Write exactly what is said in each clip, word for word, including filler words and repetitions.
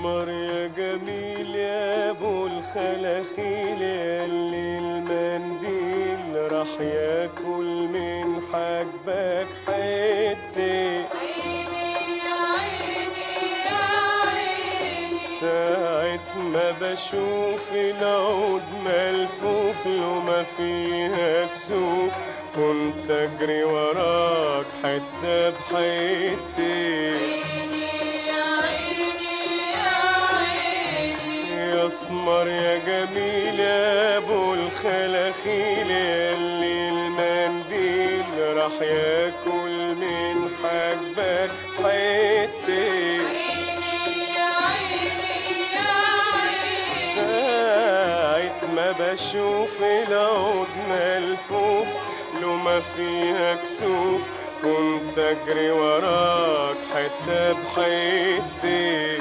اسمر يا جميل يا ابو الخلاخيل، ياللي المنديل راح ياكل من حاجبك حته. عيني يا عيني يا عيني، ساعة ما بشوف العود ملفوف له ما فيها كسوف، كنت اجري وراك حتة بحتة. يا اسمر يا جميل يا ابو الخلاخيل، ياللي المنديل راح ياكل من حاجبك حته. ساعة ما بشوف العود ملفوف لو ما فيها كسوف، كنت اجري وراك حتة بحتة.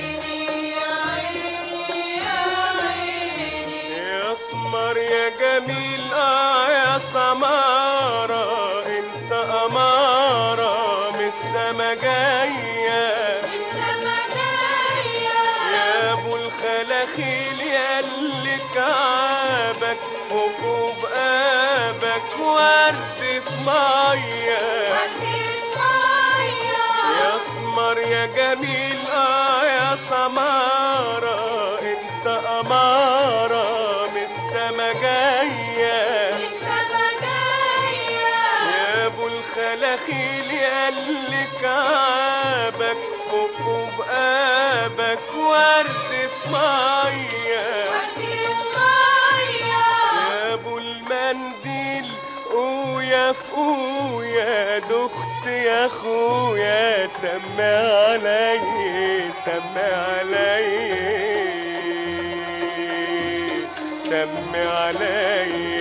يا اسمر يا جميل اه يا سمارة، انت امارة من السما جاية. يا ابو الخلاخيل ياللي كعابك وفوق بقابك ورد في ميه. يا اسمر يا جميل اه يا سمارة، انت امارة من السما جاية. يا ابو الخلاخيل ياللي كعابك وفوق بقابك ورد في ميه. يا ابو المنديل قويا في قويا دخت يا اخويا، سمي علي سمي علي سمي علي.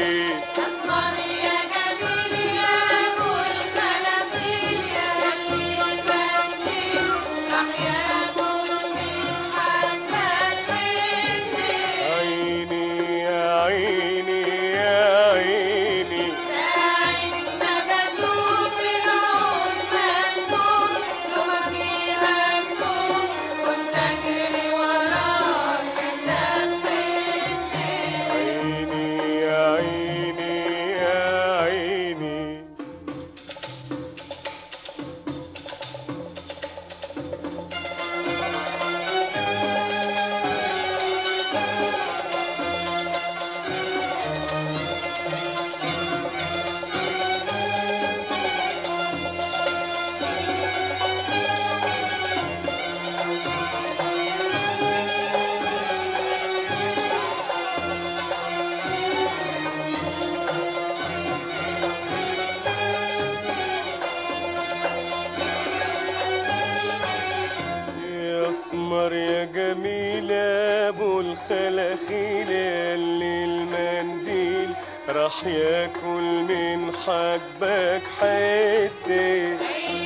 اسمر يا جميل يا ابو الخلاخيل، ياللي المنديل راح ياكل من حاجبك حته.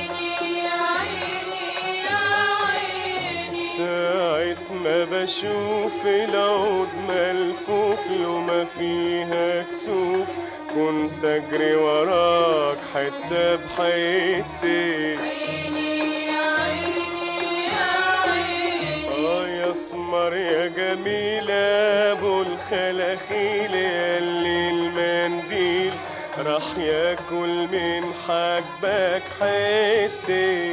ساعة ما بشوف العود ملفوف له ما فيها كسوف، كنت اجري وراك حتة بحتة. يا اسمر يا جميل يا ابو الخلاخيل، ياللي المنديل راح ياكل من حاجبك حته.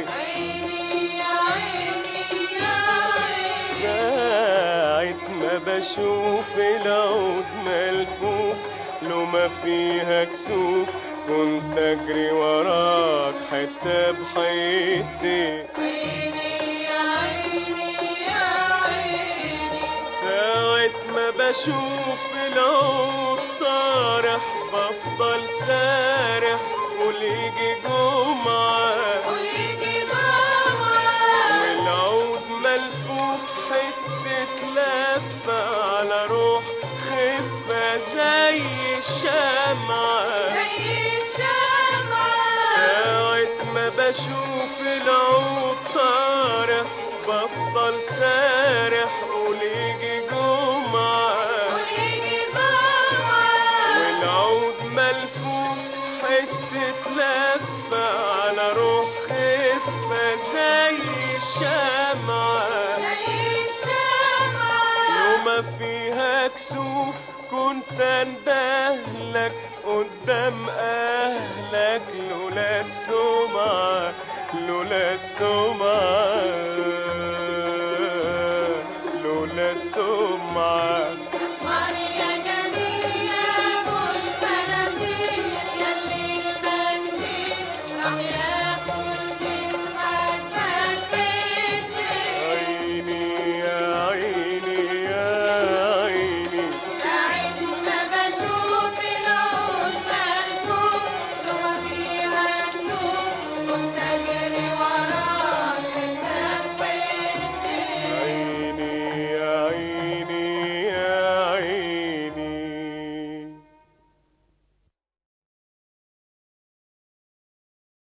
ساعة ما بشوف العود ملفوف لو ما فيها كسوف، كنت اجري وراك حتة بحتة. ساعة ما بشوف العود طارح بفضل سارح وليجي جمعة، والعود ملفوف حتة لفة على روح خفة زي الشمعة. ساعة ما بشوف العود طارح بفضل سارح وليجي جمعة، والعود ملفوف حتة لفة على روح خفة زي الشمعة. كنت اندهلك قدام اهلك لولا السمعة لولا السمعة لولا السمعة